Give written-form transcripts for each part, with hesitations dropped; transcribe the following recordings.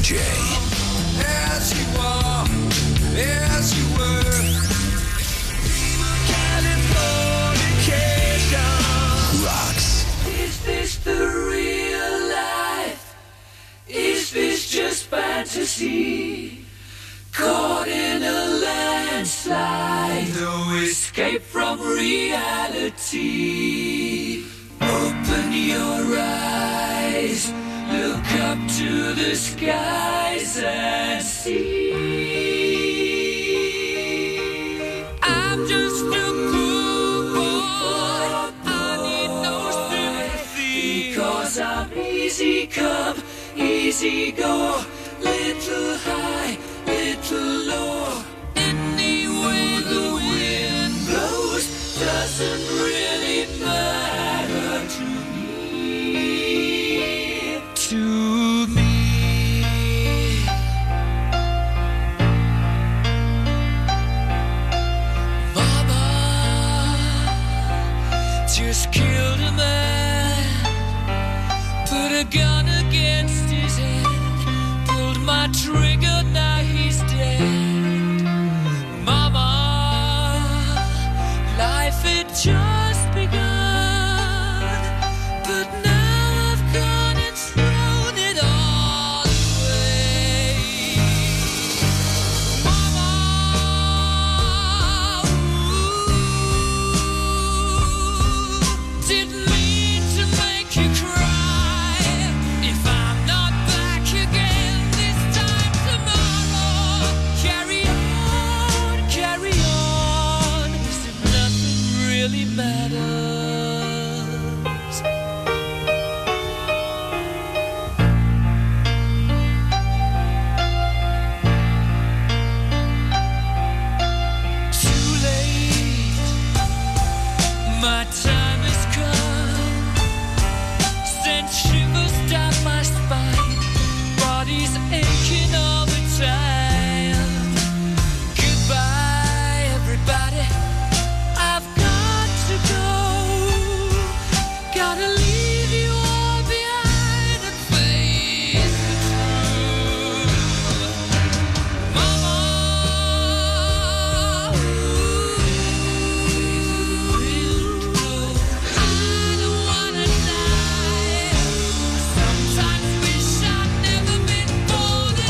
DJ. As you are, as you were. Californication. Rocks. Is this the real life? Is this just fantasy? Caught in a landslide, no escape from reality. Open your eyes, look up to the skies and see. I'm just a poor boy, I need no sympathy, because I'm easy come, easy go, little high, little low. Any way the wind blows doesn't really matter to me. To me. Mama just killed a man, put a gun against his head, pulled my trigger, now he's dead. Mama, life had just begun, but now I've gone and thrown it all away. Mama, didn't mean to make you cry. If I'm not back again this time tomorrow, carry on, as if nothing really matters. Too late, my time has come, sent shivers down my spine, body's aching all the time. Goodbye, everybody, I've got to go, gotta leave you all behind and face the truth. Mama, I don't wanna die. Sometimes wish I'd never been born at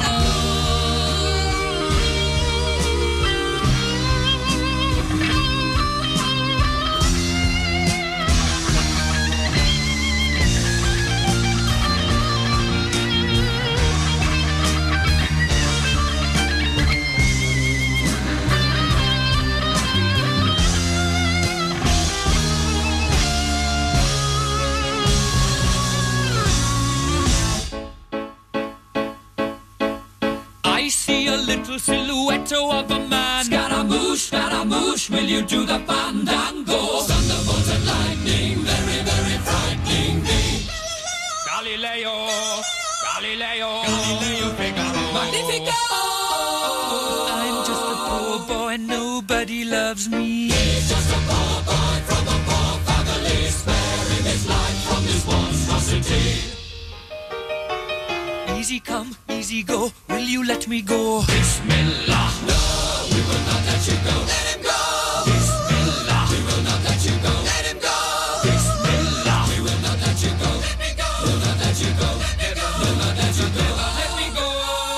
I see a little silhouette of a man. Scaramouche, will you do the fandango? Thunderbolt and lightning, very, very frightening me. Galileo, Figaro. Magnifico! I'm just a poor boy, nobody loves me. He's just a poor boy from a poor family, sparing his life from this monstrosity. Easy come, easy go, will you let me go? Bismillah, no, we will not let you go. Let him go! Bismillah, we will not let you go. Let him go! Bismillah, we will not let you go. Let me go! We'll not let you go. Let me go! We'll not let you go. Let me go!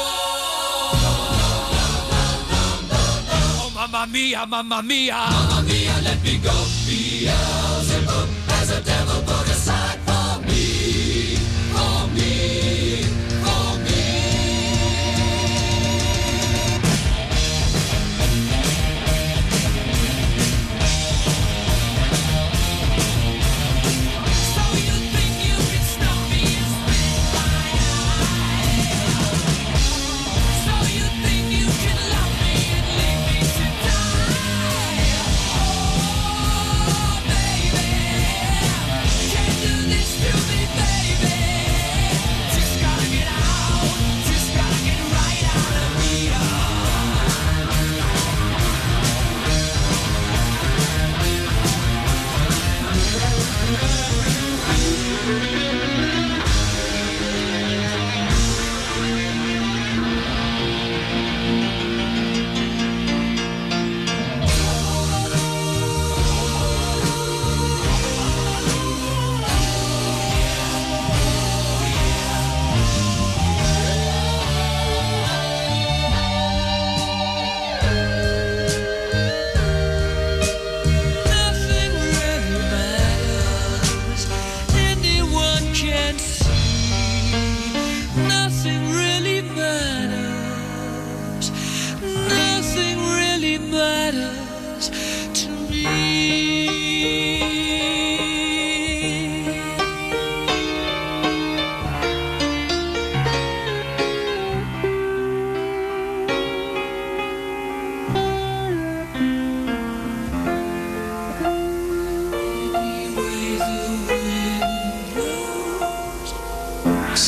Oh, mamma mia, mamma mia. Mamma mia, let me go. Beelzebub has a devil put aside for me. For me. For me. So you think you can stop me and spit my eye? So you think you can love me and leave me to die? Oh, baby, can't do this to me, baby. Just gotta get out, just gotta get right out of here.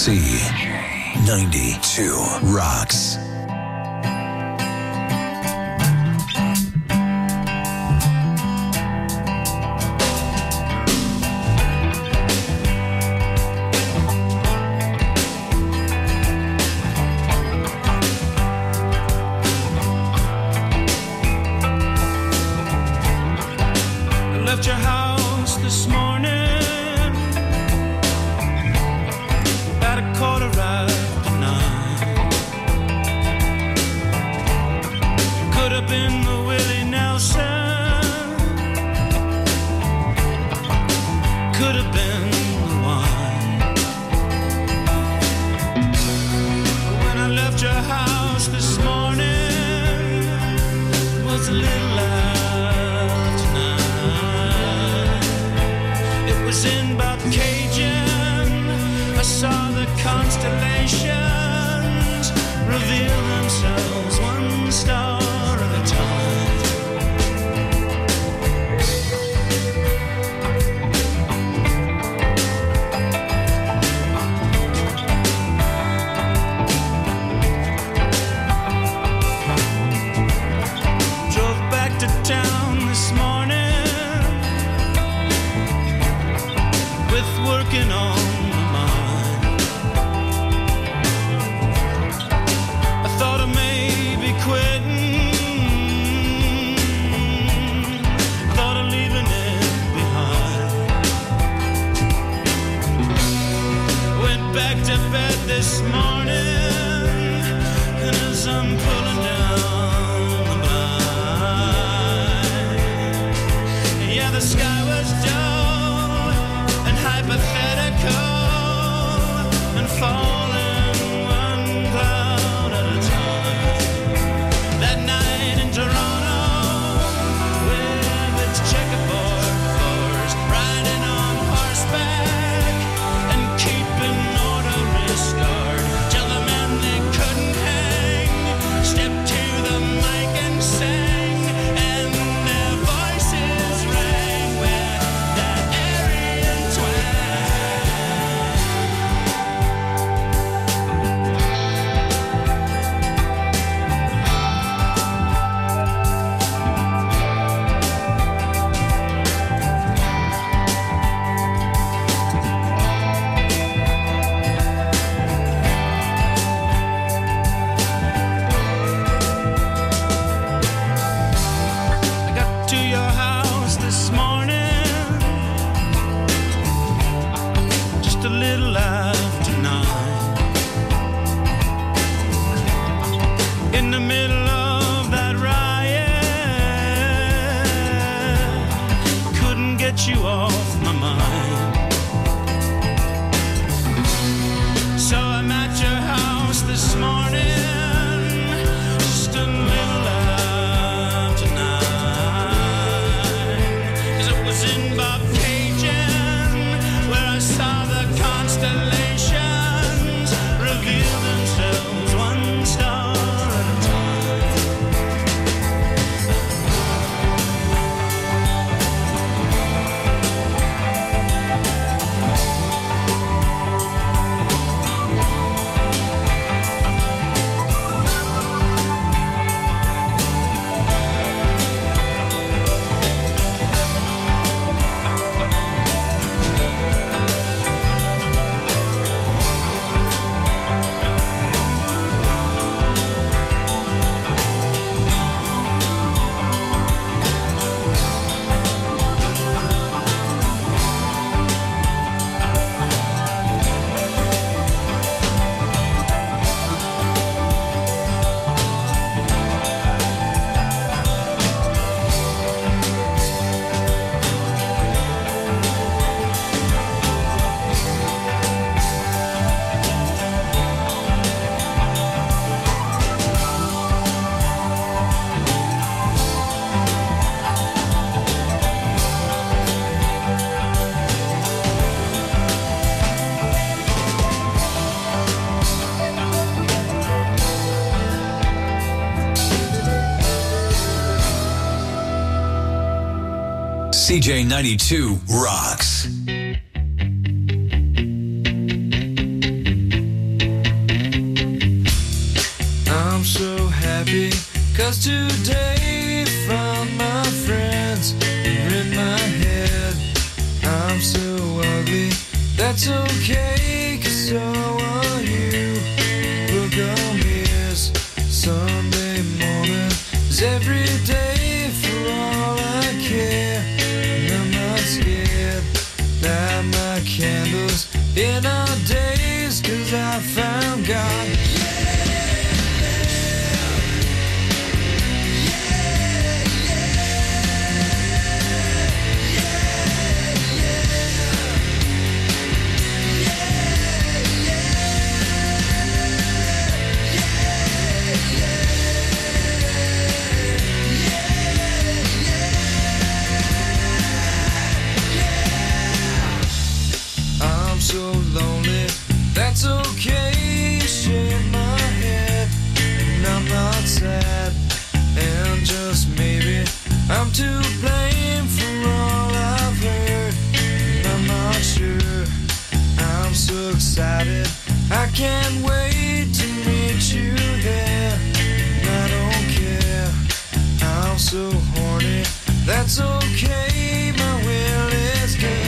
C92 rocks. CJ92 rocks. my candles in our days, 'cause I found God. So lonely, that's okay. Shake my head, and I'm not sad. And just maybe I'm to blame for all I've heard. And I'm not sure. I'm so excited, I can't wait to meet you there. And I don't care, I'm so horny. That's okay, my will is good.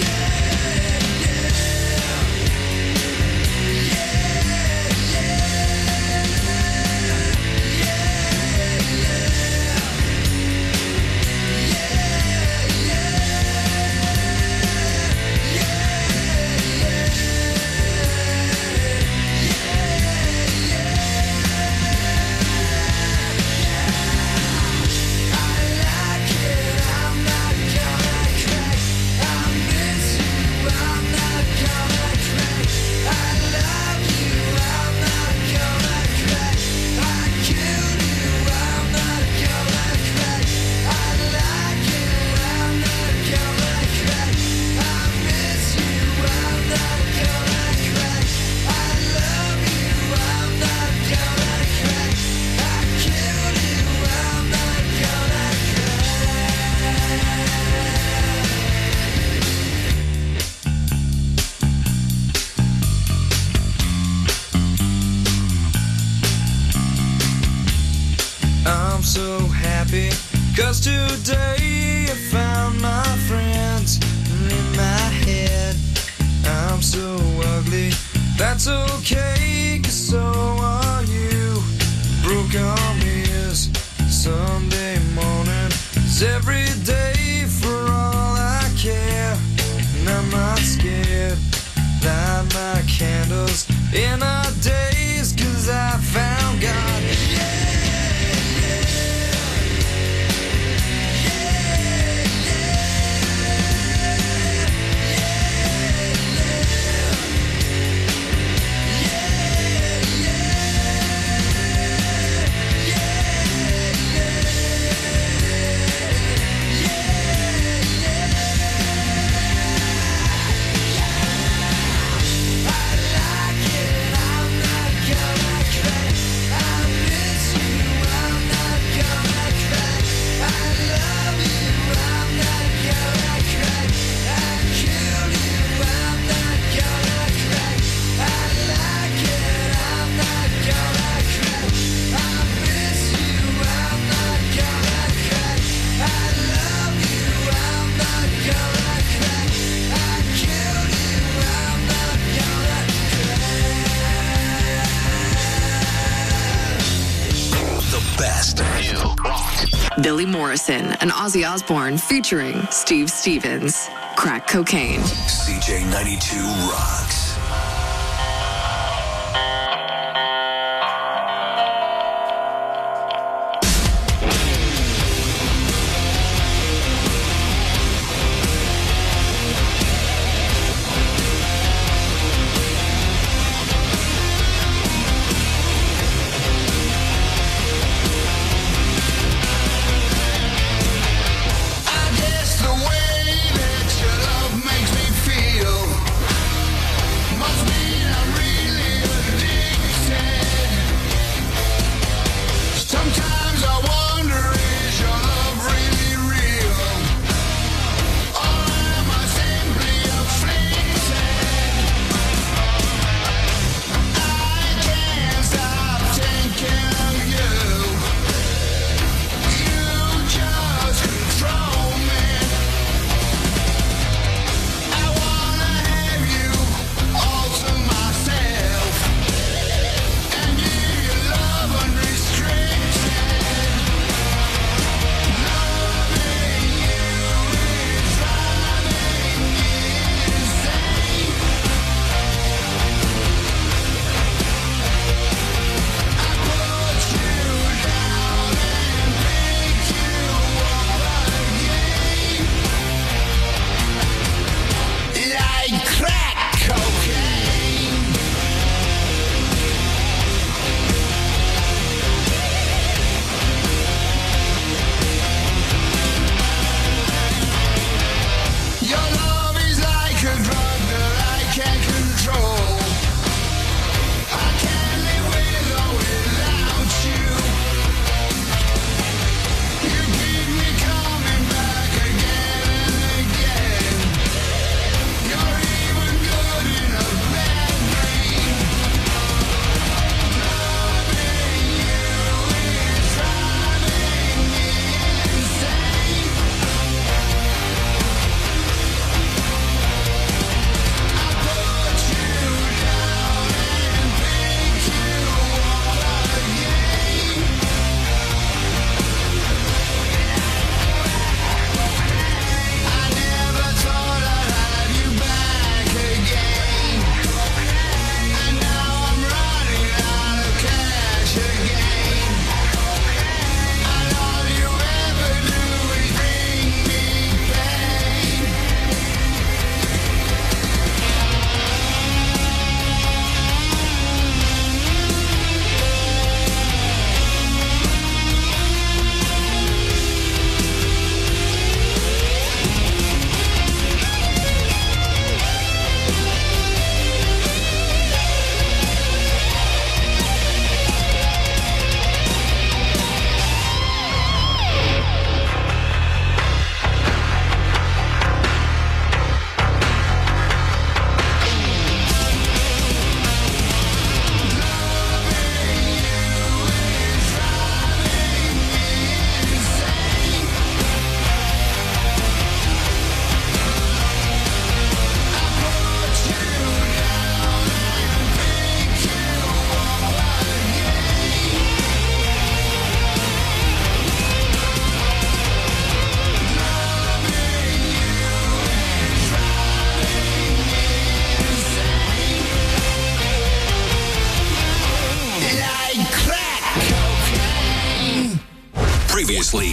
I'm so happy, 'cause today I found my friends in my head. I'm so ugly, that's okay, 'cause so are you. Broke arm is Sunday morning, it's every day for all I care. And I'm not scared, light my candles in our days, 'cause I found God. Billy Morrison and Ozzy Osbourne featuring Steve Stevens. Crack Cocaine. CJ92 rocks. I guess the way that your love makes me feel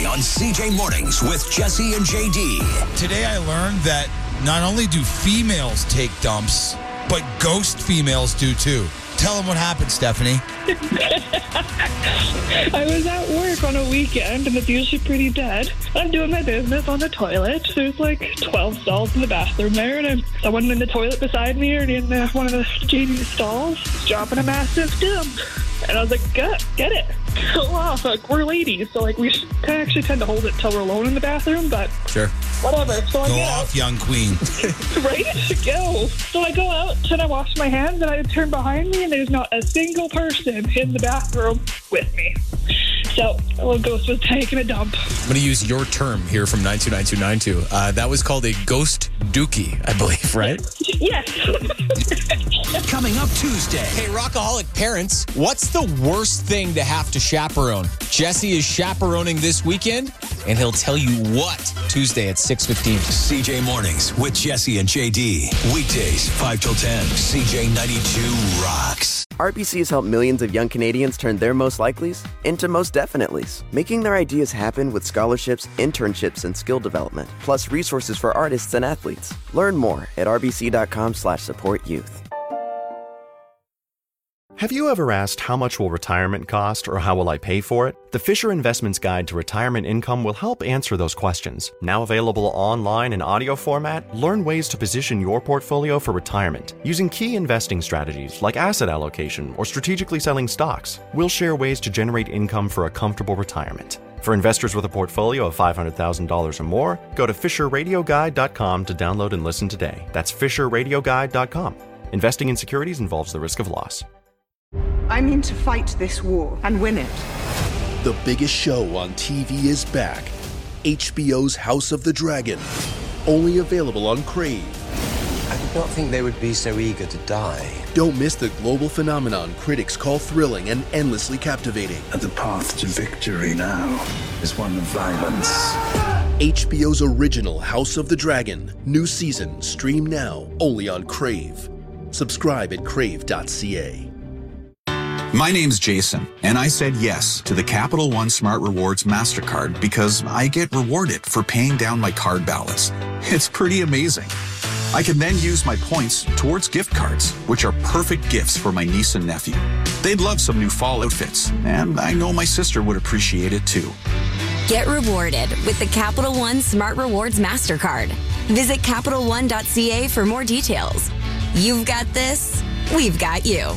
on CJ Mornings with Jesse and JD. Today I learned that not only do females take dumps, but ghost females do too. Tell them what happened, Stephanie. I was at work on a weekend, and it's usually pretty dead. I'm doing my business on the toilet. There's like 12 stalls in the bathroom there, and I'm someone in the toilet beside me or in one of the JD stalls dropping a massive dump. And I was like, get it. So off. Like, we're ladies, so like we actually tend to hold it till we're alone in the bathroom, but Sure. whatever. So I Go get off, young queen. right? Go. So I go out and I wash my hands and I turn behind me and there's not a single person in the bathroom with me. So a little ghost was taking a dump. I'm going to use your term here from 929292. That was called a ghost dookie, I believe, right? Yes. Coming up Tuesday. Hey, Rockaholic parents, what's the worst thing to have to chaperone? Jesse is chaperoning this weekend, and he'll tell you what Tuesday at 6:15. CJ Mornings with Jesse and JD. Weekdays, 5 till 10. CJ 92 rocks. RBC has helped millions of young Canadians turn their most likelies into most definitelys, making their ideas happen with scholarships, internships, and skill development, plus resources for artists and athletes. Learn more at rbc.com/supportyouth. Have you ever asked how much will retirement cost or how will I pay for it? The Fisher Investments Guide to Retirement Income will help answer those questions. Now available online in audio format, learn ways to position your portfolio for retirement using key investing strategies like asset allocation or strategically selling stocks. We'll share ways to generate income for a comfortable retirement. For investors with a portfolio of $500,000 or more, go to FisherRadioGuide.com to download and listen today. That's FisherRadioGuide.com. Investing in securities involves the risk of loss. I mean to fight this war and win it. The biggest show on TV is back. HBO's House of the Dragon. Only available on Crave. I did not think they would be so eager to die. Don't miss the global phenomenon critics call thrilling and endlessly captivating. And the path to victory now is one of violence. HBO's original House of the Dragon. New season stream now only on Crave. Subscribe at crave.ca. My name's Jason, and I said yes to the Capital One Smart Rewards MasterCard because I get rewarded for paying down my card balance. It's pretty amazing. I can then use my points towards gift cards, which are perfect gifts for my niece and nephew. They'd love some new fall outfits, and I know my sister would appreciate it too. Get rewarded with the Capital One Smart Rewards MasterCard. Visit CapitalOne.ca for more details. You've got this, we've got you.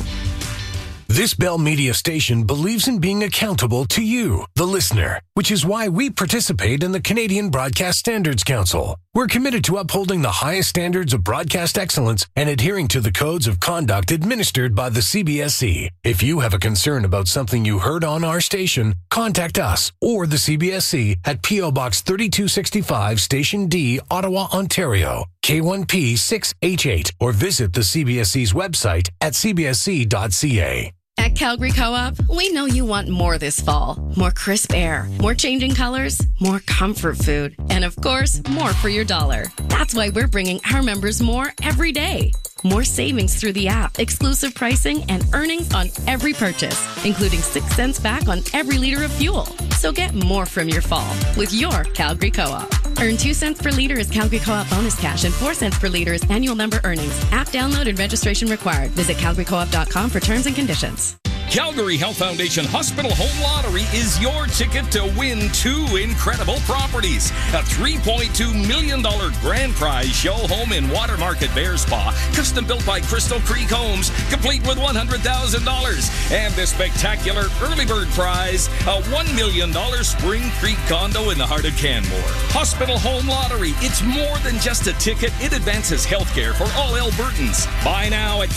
This Bell Media station believes in being accountable to you, the listener, which is why we participate in the Canadian Broadcast Standards Council. We're committed to upholding the highest standards of broadcast excellence and adhering to the codes of conduct administered by the CBSC. If you have a concern about something you heard on our station, contact us or the CBSC at P.O. Box 3265, Station D, Ottawa, Ontario, K1P 6H8, or visit the CBSC's website at cbsc.ca. At Calgary Co-op, we know you want more this fall. More crisp air, more changing colors, more comfort food, and of course, more for your dollar. That's why we're bringing our members more every day. More savings through the app, exclusive pricing, and earnings on every purchase, including 6 cents back on every liter of fuel. So get more from your fall with your Calgary Co-op. Earn 2 cents per liter as Calgary Co-op bonus cash and 4 cents per liter as annual member earnings. App download and registration required. Visit calgarycoop.com for terms and conditions. Calgary Health Foundation Hospital Home Lottery is your ticket to win 2 incredible properties. A $3.2 million grand prize show home in Water Market Bear Spa, custom built by Crystal Creek Homes, complete with $100,000. And the spectacular early bird prize, a $1 million Spring Creek condo in the heart of Canmore. Hospital Home Lottery, it's more than just a ticket. It advances healthcare for all Albertans. Buy now at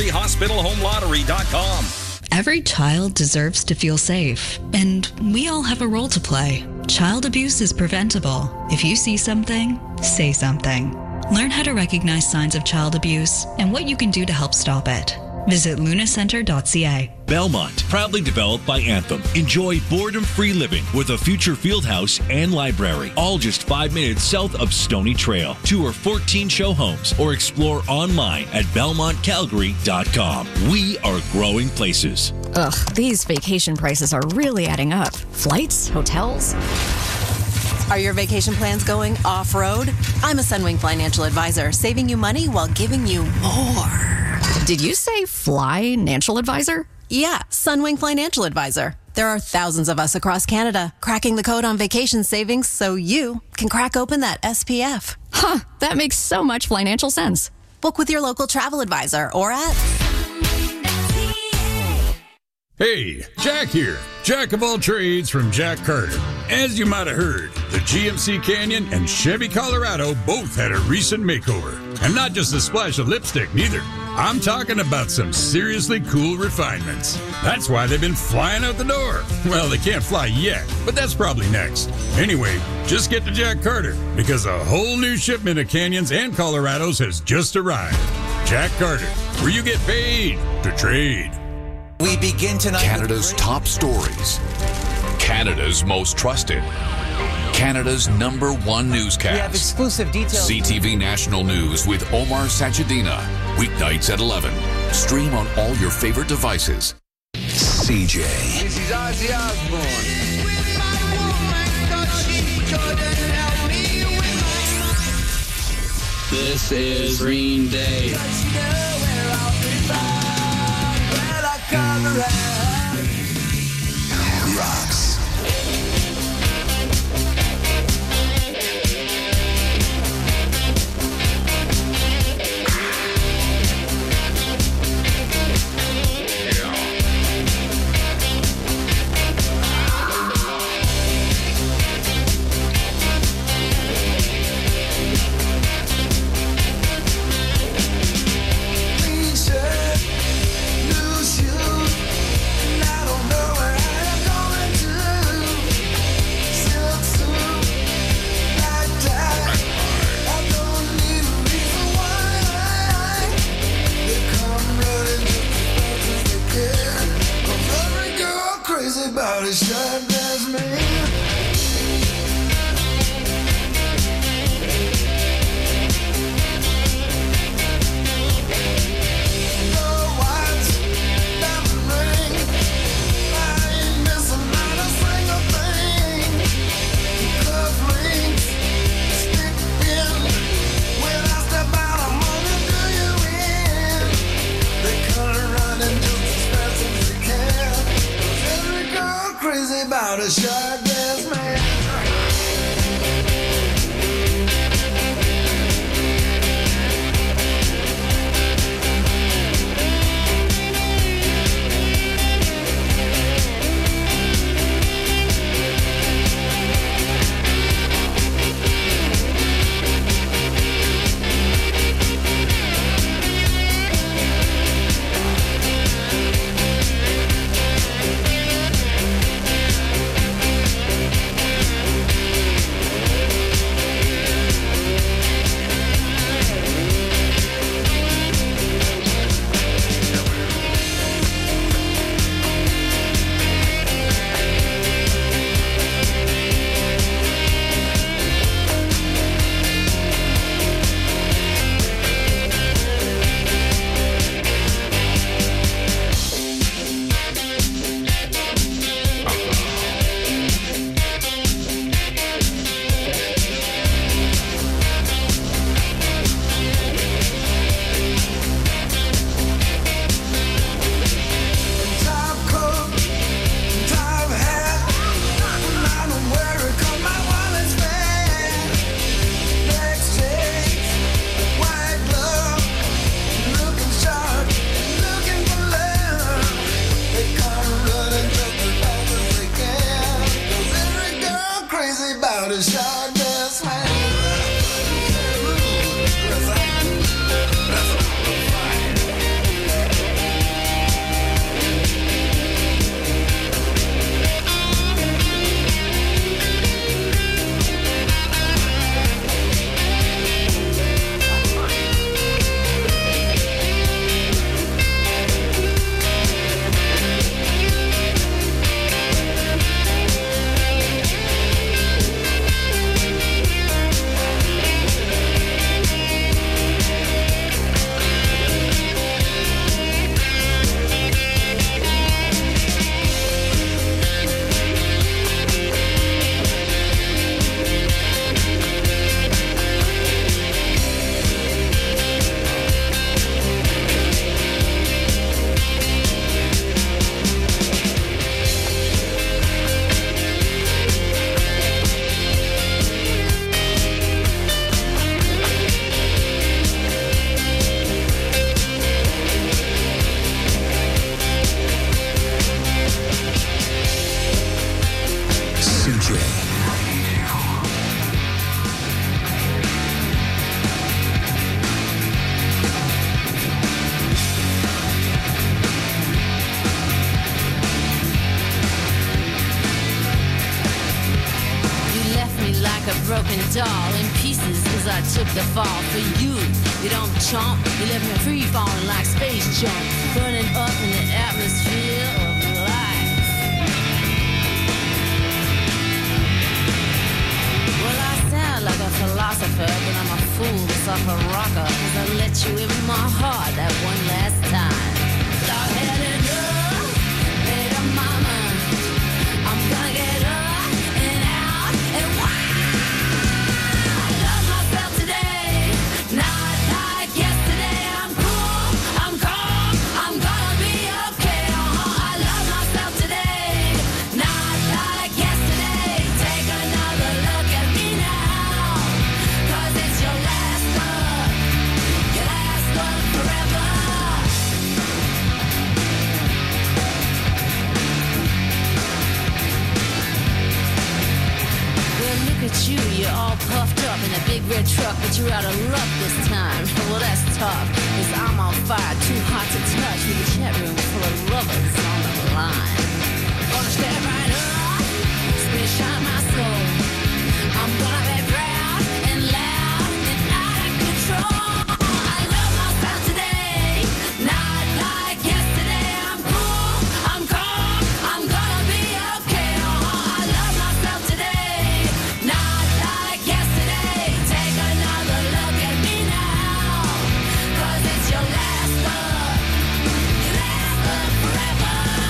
CalgaryHospitalHomeLottery.com. Every child deserves to feel safe, and we all have a role to play. Child abuse is preventable. If you see something, say something. Learn how to recognize signs of child abuse and what you can do to help stop it. Visit lunacenter.ca. Belmont, proudly developed by Anthem. Enjoy boredom-free living with a future field house and library, all just 5 minutes south of Stony Trail. Tour 14 show homes or explore online at belmontcalgary.com. We are growing places. Ugh, these vacation prices are really adding up. Flights, hotels. Are your vacation plans going off-road? I'm a Sunwing financial advisor, saving you money while giving you more. Did you say financial advisor? Yeah, Sunwing Financial Advisor. There are thousands of us across Canada cracking the code on vacation savings so you can crack open that SPF. Huh, that makes so much financial sense. Book with your local travel advisor or at... Hey, Jack here. Jack of all trades from Jack Carter. As you might have heard, the GMC Canyon and Chevy Colorado both had a recent makeover. And not just a splash of lipstick, neither. I'm talking about some seriously cool refinements. That's why they've been flying out the door. Well, they can't fly yet, but that's probably next. Anyway, just get to Jack Carter, because a whole new shipment of Canyons and Colorados has just arrived. Jack Carter, where you get paid to trade. We begin tonight. Canada's top stories. Canada's most trusted. Canada's #1 newscast. We have exclusive details. CTV National News with Omar Sajidina. Weeknights at 11. Stream on all your favorite devices. CJ. This is Ozzy Osbourne. This is Green Day. Rocks. About a shot glass man. About a shot glass man. it all in pieces as I took the fall for you. You don't chomp, you left me free falling like space junk, burning up in the atmosphere of life. Well, I sound like a philosopher, but I'm a fool, sucker rocker, cause I let you in my heart that one last time. Dog-headed girl, made up my mind. I'm gonna get up and out and wild. I love myself today, not like yesterday. I'm cool, I'm calm, I'm gonna be okay. I love myself today, not like yesterday. Take another look at me now, cause it's your last one forever. Well, look at you, you're all puffed up in a big red truck, but you're out of luck this time. Well, that's tough, cause I'm on fire, too hot to touch, with a chat room full of lovers on the line. Gonna step right up, spit out my soul. I'm gonna be proud and loud and out of control. I love myself today, not like yesterday. I'm cool, I'm calm, I'm gonna be okay. I love myself today, not like yesterday. Take another look at me now, cause it's your last one forever.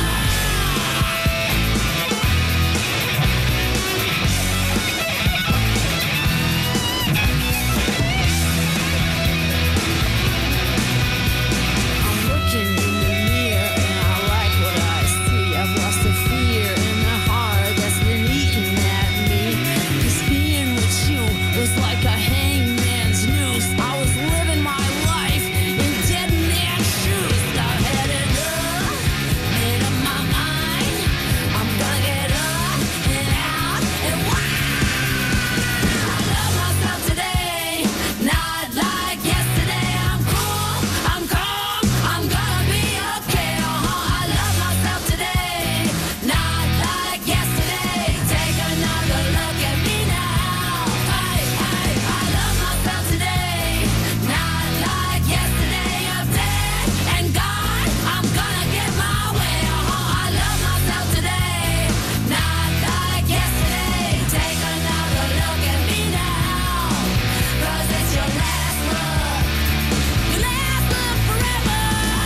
I'm looking in the mirror and I like what I see. I've lost the fear and the heart that's been eating at me. 'Cause being with you was like a hangman's noose. I was living my life in dead man's shoes. Dog-headed girl, made up my mind. I'm gonna get up and out and wild. I love myself today, not like yesterday. I'm cool, I'm calm, I'm gonna be okay. I love myself today, not like yesterday. Take another look at me now. I love myself today, not like yesterday. I'm dead and gone, I'm gonna get my way. I love myself today, not like yesterday. Take another look at me now, cause it's your last one forever.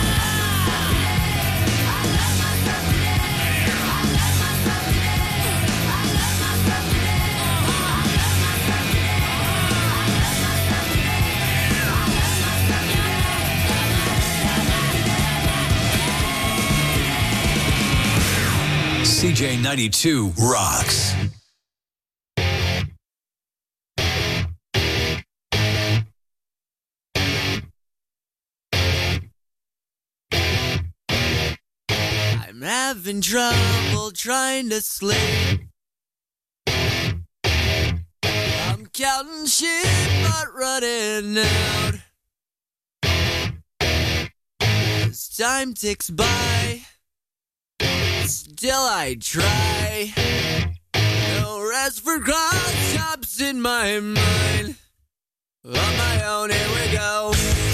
I love myself today, I love myself today, I love myself today, I love myself today, I love myself today, I love myself today. CJ92 rocks. I'm having trouble trying to sleep. I'm counting sheep but running out. As time ticks by, still I try. No rest for cross-chops in my mind. On my own, here we go.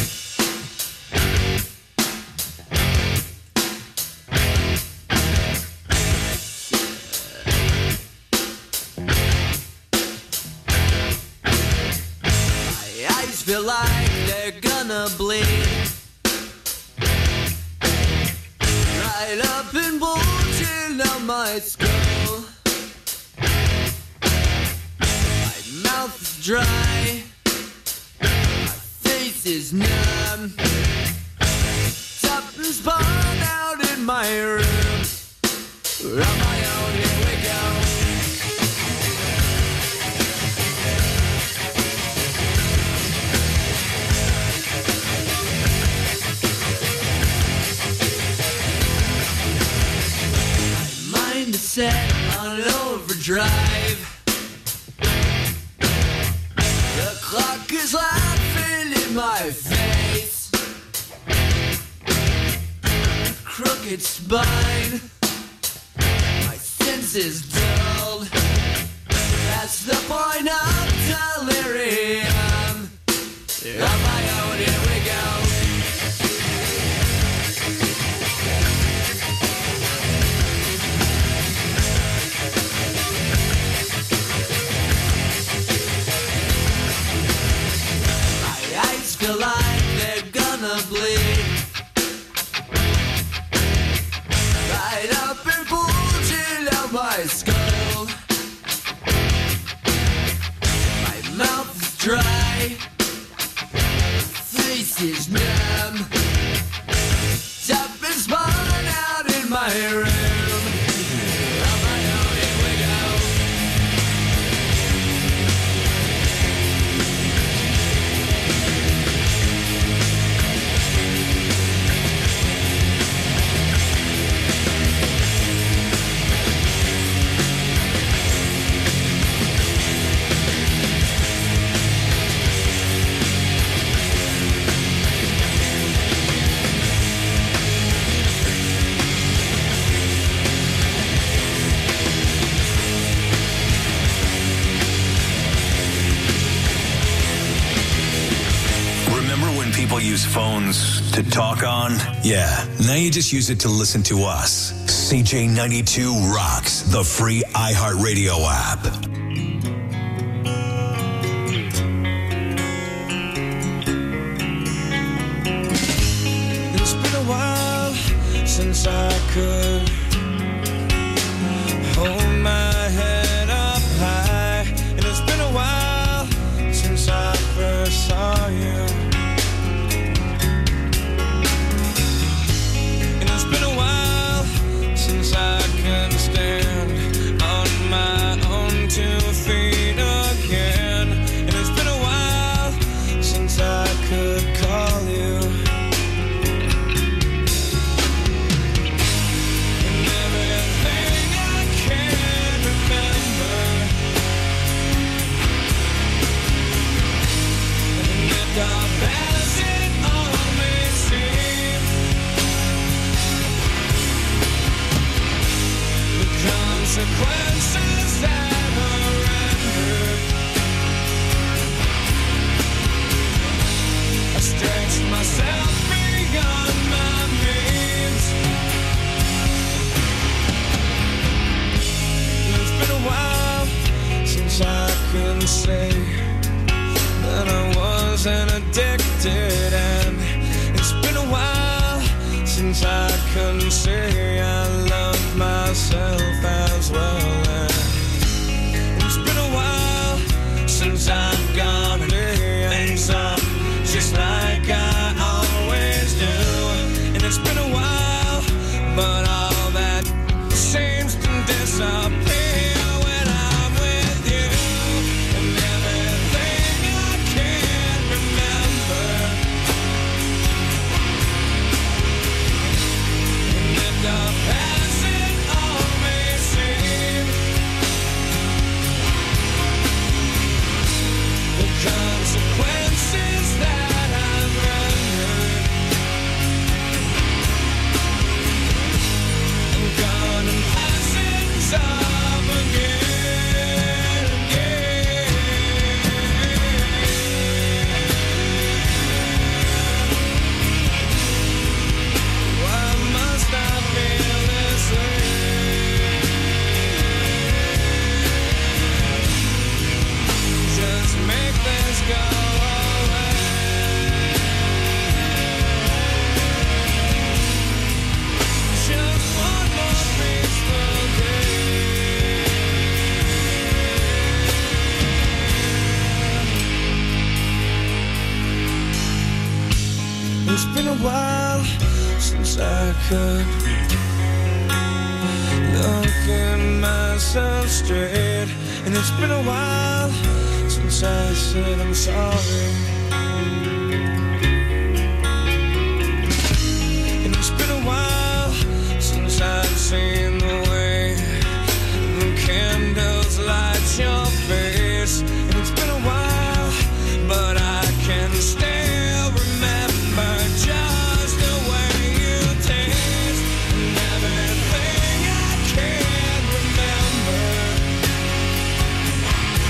My eyes feel like they're gonna bleed. Right up and bulging out my skull. My mouth is dry. My face is numb. Something spun out in my room. On my own, here we go. Mind is set on overdrive. The clock is laughing in my face. Crooked spine. My senses dulled. What's the point of delirium? On my own, here we go. My eyes feel like they're gonna bleed. Right up and bulging out my skull. My mouth is dry, face is numb. Something's spun out in my room. On my own, here we go. People use phones to talk on? Yeah, now you just use it to listen to us. CJ92 rocks the free iHeartRadio app. It's been a while since I could hold my head up high, and it's been a while since I first saw you. Been a while since I can stand on my own 2 feet again, and it's been a while since I could call you. And everything I can remember, and the dark as it all may seem, consequences that are rendered. I stretched myself beyond my means. It's been a while since I could say that I wasn't addicted, and it's been a while since I couldn't say I love myself as well. And it's been a while since I've gone things up just like I always do. And it's been a while, but all that seems to disappear when I'm with you. And everything I can remember, the past it all may seem, the consequences that I've rendered, I'm gone and blessings up again, again. Why must I feel this way? Just make this go away. Just one more peaceful day. It's been a while since I could look in myself straight, and it's been a while since I said I'm sorry. And it's been a while since I've seen the way the candles light your face, and it's been a while, but I can still remember just the way you taste, and everything I can remember.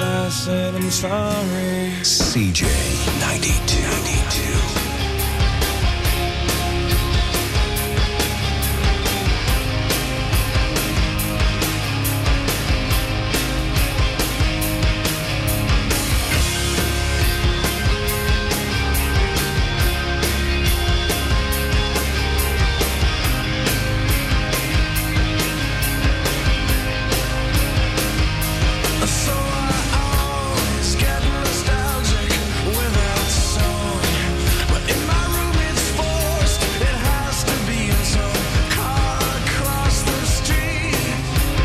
I said I'm sorry. CJ 92. So I always get nostalgic when I song. But in my room it's forced, it has to be in some car across the street.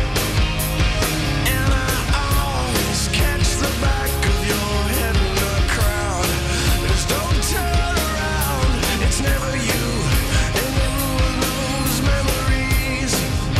And I always catch the back of your head in the crowd. Just don't turn around, it's never you. And you ruin those memories.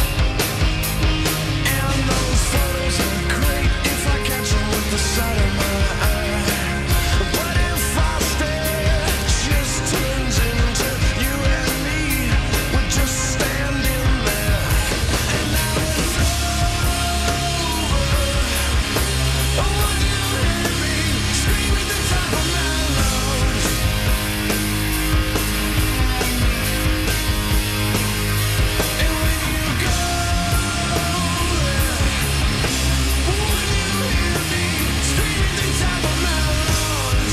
And those photos are great if I catch them with the side of my eye. But if I stare, it just turns into you and me. We're just standing there. And now it's over. Oh, when you hear me scream at the top of my lungs. And when you go there, when you hear me scream at the top of my lungs.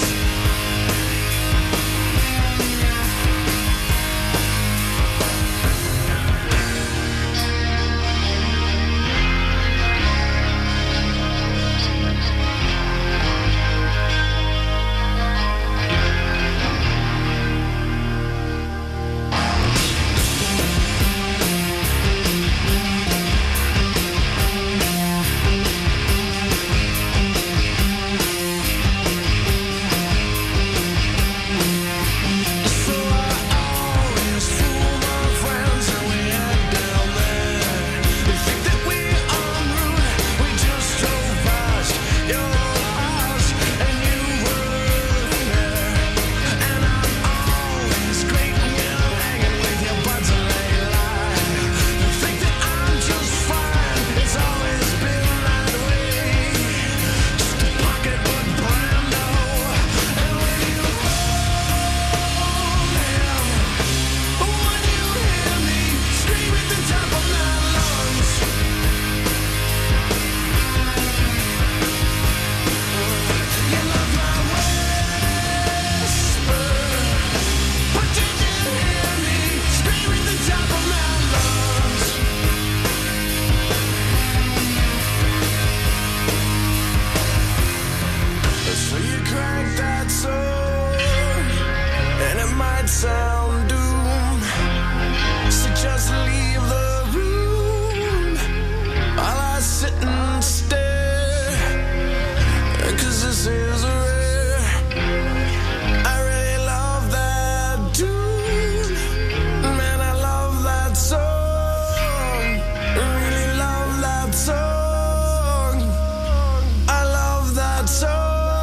So I always fool my friends and we head down there. They think that we en route, we just drove past your house and you weren't there. And I'm always great when I'm hanging with your buds and they lie. They think that I'm just fine, it's always been that way. Just a pocketbook Brando. And when you when you hear me scream at the top of my lungs. You love my whisper, but did you hear me scream at the top of my lungs? So you crack that sword, and it might sound doom. So just leave the room while I sit and stare. 'Cause this is rare. I really love that tune. Man, I love that song. Really love that song. I love that song.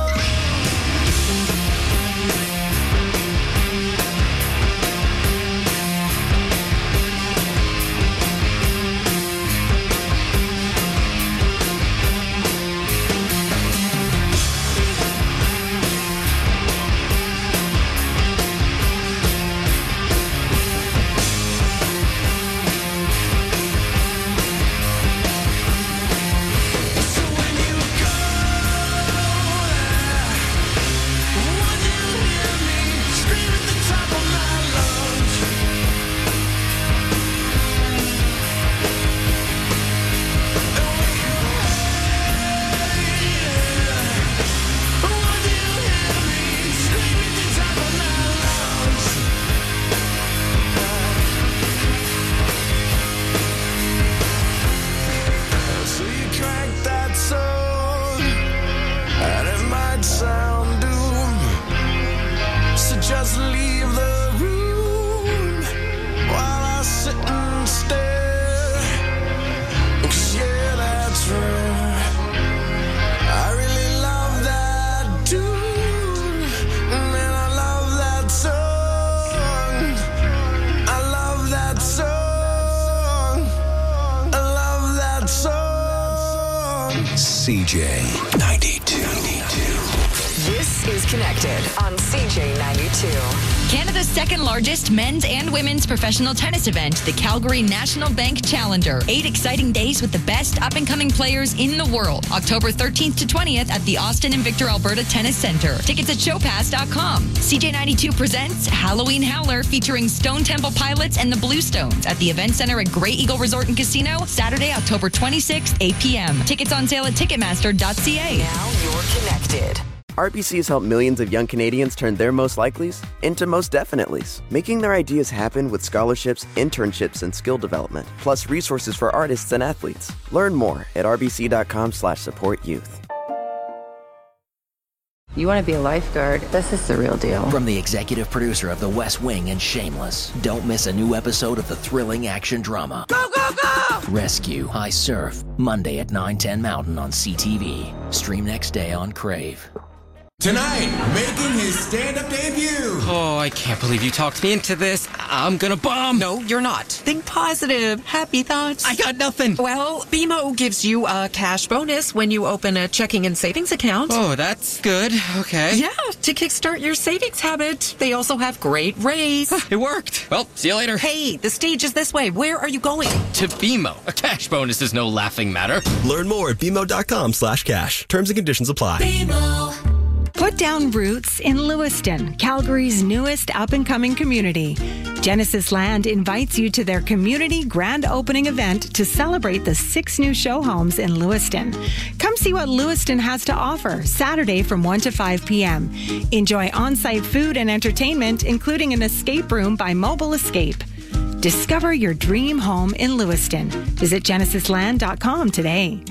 So when you go there, when you hear me scream at the top of my lungs. And when you hear me scream at the top of my lungs. So you crack that sword, and it might sound doom. So just leave the room while I sit and stare. 'Cause yeah, that's right. I really love that tune. Man, I love that song. I love that song. I love that song. CJ 92. Connected on CJ92. Canada's second largest men's and women's professional tennis event, the Calgary National Bank Challenger. 8 exciting days with the best up-and-coming players in the world. October 13th to 20th at the Austin and Victor, Alberta Tennis Center. Tickets at showpass.com. CJ92 presents Halloween Howler featuring Stone Temple Pilots and the Bluestones at the Event Center at Great Eagle Resort and Casino, Saturday, October 26th, 8 p.m. Tickets on sale at Ticketmaster.ca. Now you're connected. RBC has helped millions of young Canadians turn their most likelies into most definitelys, making their ideas happen with scholarships, internships, and skill development, plus resources for artists and athletes. Learn more at rbc.com/supportyouth. You want to be a lifeguard? This is the real deal. From the executive producer of The West Wing and Shameless, don't miss a new episode of the thrilling action drama. Go, go, go! Rescue, I Surf, Monday at 9/10 Mountain on CTV. Stream next day on Crave. Tonight, making his stand-up debut. Oh, I can't believe you talked me into this. I'm gonna bomb. No, you're not. Think positive. Happy thoughts. I got nothing. Well, BMO gives you a cash bonus when you open a checking and savings account. Oh, that's good. Okay. Yeah, to kickstart your savings habit. They also have great rates. It worked. Well, see you later. Hey, the stage is this way. Where are you going? To BMO. A cash bonus is no laughing matter. Learn more at BMO.com/cash. Terms and conditions apply. BMO. Put down roots in Lewiston, Calgary's newest up-and-coming community. Genesis Land invites you to their community grand opening event to celebrate the 6 new show homes in Lewiston. Come see what Lewiston has to offer Saturday from 1 to 5 p.m. Enjoy on-site food and entertainment, including an escape room by Mobile Escape. Discover your dream home in Lewiston. Visit genesisland.com today.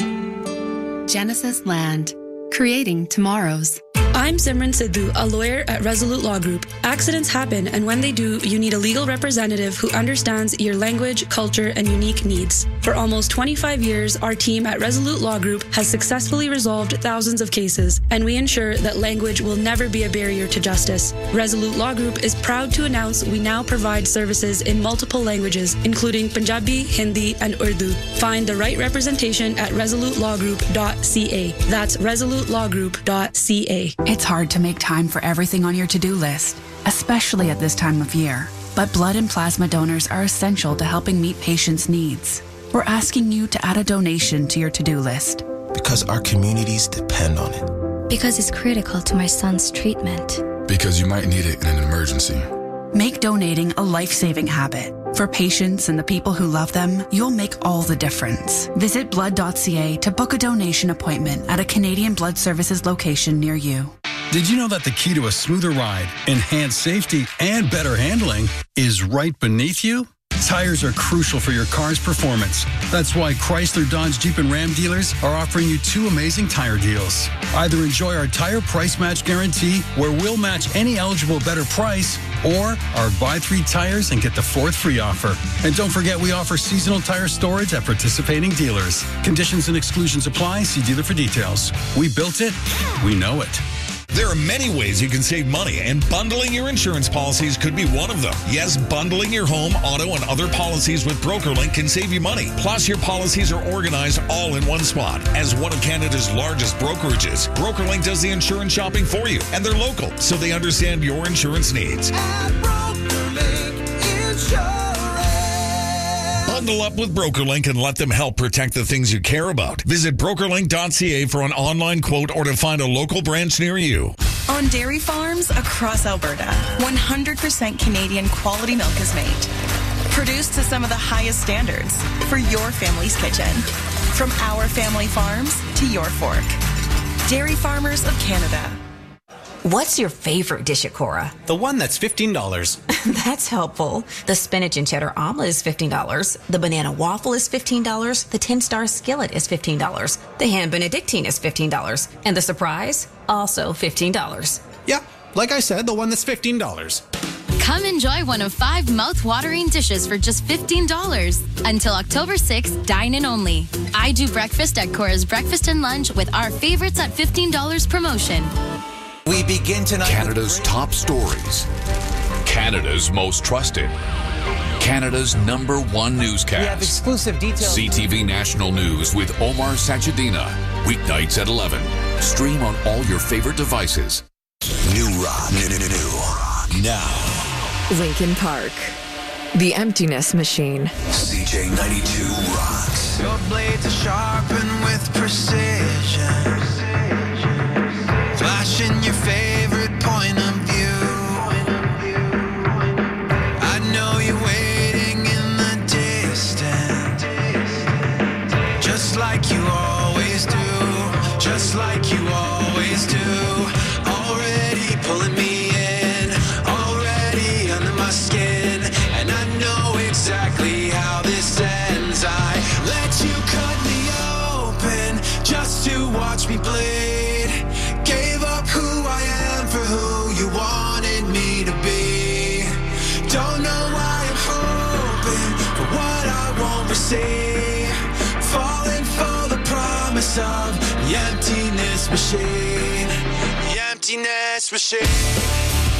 Genesis Land. Creating tomorrows. I'm Simran Sidhu, a lawyer at Resolute Law Group. Accidents happen, and when they do, you need a legal representative who understands your language, culture, and unique needs. For almost 25 years, our team at Resolute Law Group has successfully resolved thousands of cases, and we ensure that language will never be a barrier to justice. Resolute Law Group is proud to announce we now provide services in multiple languages, including Punjabi, Hindi, and Urdu. Find the right representation at resolutelawgroup.ca. That's resolutelawgroup.ca. It's hard to make time for everything on your to-do list, especially at this time of year. But blood and plasma donors are essential to helping meet patients' needs. We're asking you to add a donation to your to-do list. Because our communities depend on it. Because it's critical to my son's treatment. Because you might need it in an emergency. Make donating a life-saving habit. For patients and the people who love them, you'll make all the difference. Visit blood.ca to book a donation appointment at a Canadian Blood Services location near you. Did you know that the key to a smoother ride, enhanced safety, and better handling is right beneath you? Tires are crucial for your car's performance. That's why Chrysler, Dodge, Jeep, and Ram dealers are offering you 2 amazing tire deals. Either enjoy our tire price match guarantee, where we'll match any eligible better price, or our buy 3 tires and get the 4th free offer. And don't forget, we offer seasonal tire storage at participating dealers. Conditions and exclusions apply. See dealer for details. We built it. We know it. There are many ways you can save money, and bundling your insurance policies could be one of them. Yes, bundling your home, auto, and other policies with BrokerLink can save you money. Plus, your policies are organized all in one spot. As one of Canada's largest brokerages, BrokerLink does the insurance shopping for you, and they're local, so they understand your insurance needs. Bundle up with BrokerLink and let them help protect the things you care about. Visit brokerlink.ca for an online quote or to find a local branch near you. On dairy farms across Alberta, 100% Canadian quality milk is made. Produced to some of the highest standards for your family's kitchen. From our family farms to your fork. Dairy Farmers of Canada. What's your favorite dish at Cora? The one that's $15. That's helpful. The spinach and cheddar omelet is $15. The banana waffle is $15. The 10-star skillet is $15. The ham benedictine is $15. And the surprise? Also $15. Yeah, like I said, the one that's $15. Come enjoy one of 5 mouth-watering dishes for just $15. Until October 6th, dine-in only. I do breakfast at Cora's Breakfast and Lunch with our favorites at $15 promotion. We begin tonight. Canada's top stories. Canada's most trusted. Canada's #1 newscast. We have exclusive details. CTV National News with Omar Sajidina. Weeknights at 11. Stream on all your favorite devices. New rock. New. Now. Linkin Park. The Emptiness Machine. CJ92 rocks. Your blades are sharpened with precision. Flashing your favorite point of view. I know you're waiting in the distance. Just like you always do. Just like you always do. Already pulling me in. Already under my skin. And I know exactly how this ends. I let you cut me open just to watch me bleed. Gave up who I am for who you wanted me to be. Don't know why I'm hoping for what I won't receive. Falling for the promise of the emptiness machine. The emptiness machine.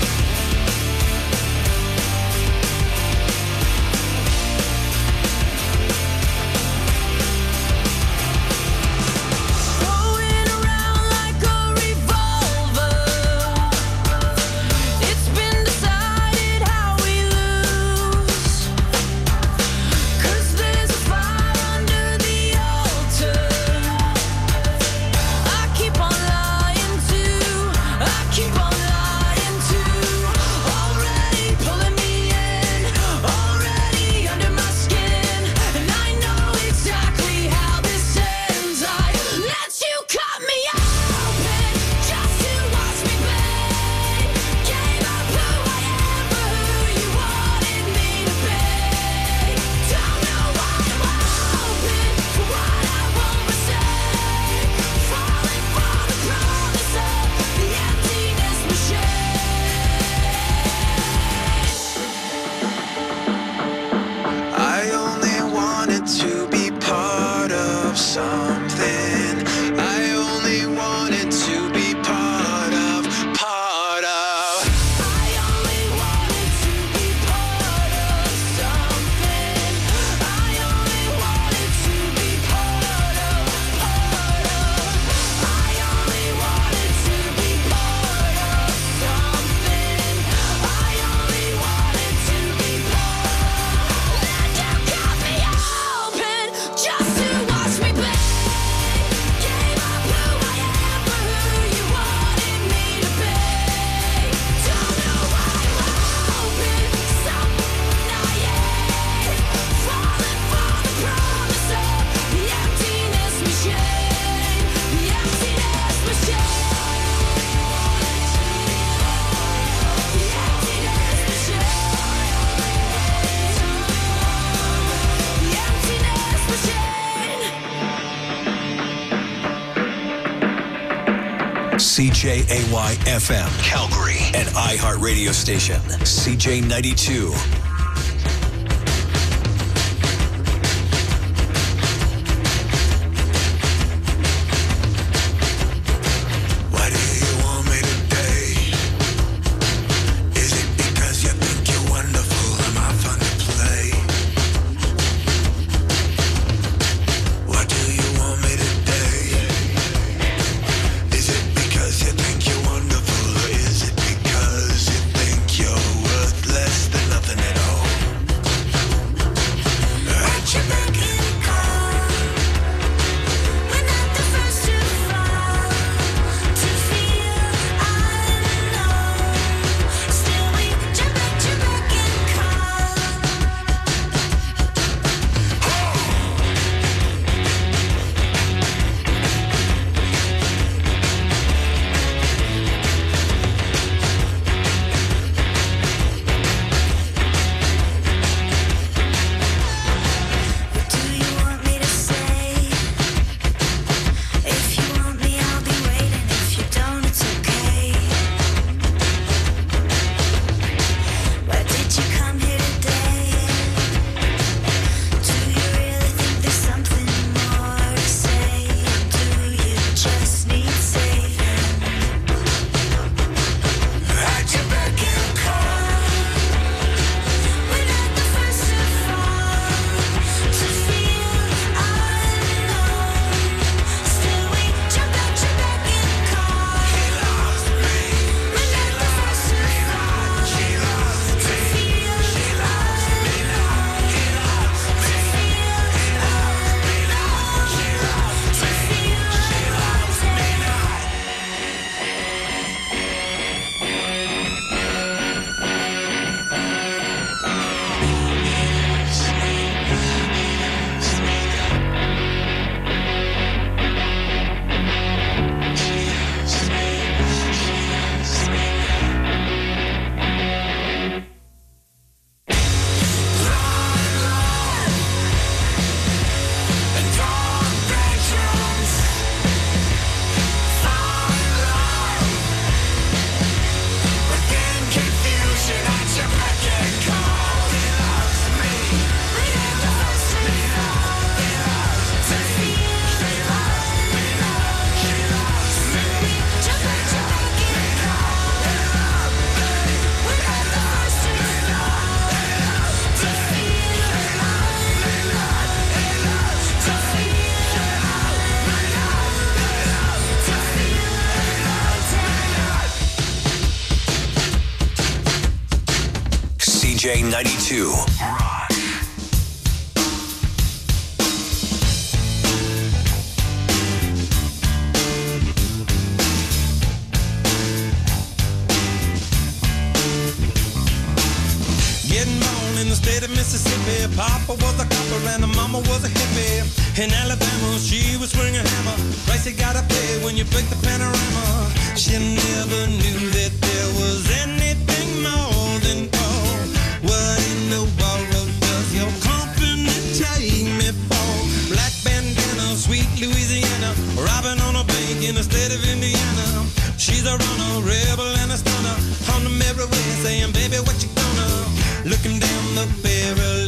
CJAY FM, Calgary, an iHeart radio station. CJ92. Nothing at all. CJ92. Rock. Getting born in the state of Mississippi. Papa was a copper and the mama was a hippie. In Alabama, she was swinging a hammer. Price you gotta pay when you break the panorama. She never knew that there was anything more than gold. What in the world does your company take me for? Black bandana, sweet Louisiana, robbing on a bank in the state of Indiana. She's a runner, rebel and a stunner. On the merry way saying, baby, what you gonna? Looking down the barrel